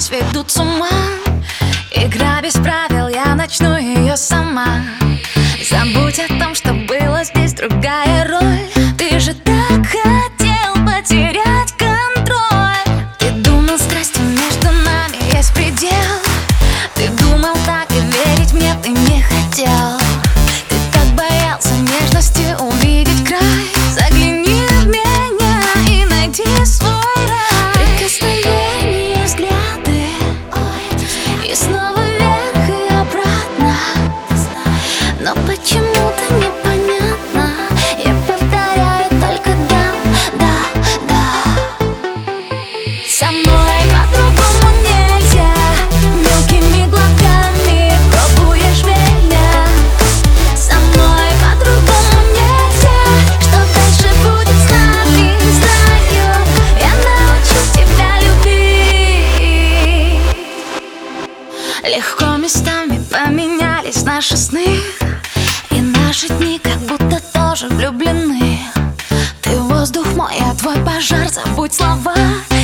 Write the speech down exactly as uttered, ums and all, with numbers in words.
сведут с ума. Игра без правил, я начну ее сама. Забудь о том, что было здесь другая роль. Ты же так хотел потерять контроль. Ты думал, страсти между нами есть предел. Ты думал так, и верить мне ты не хотел. Ты так боялся нежности увидеть край. Загляни в меня и найди свой рай. Прикосновения, взгляды, и снова вверх и обратно. Но почему-то непонятно. Я повторяю только да, да, да. Со мной по-другому нельзя. Мелкими глотками пробуешь меня. Со мной по-другому нельзя. Что дальше будет с нами, знаю. Я научу тебя любить. Легко местами поменялись наши сны, и наши дни как будто тоже влюблены. Ты воздух мой, а твой пожар, забудь слова.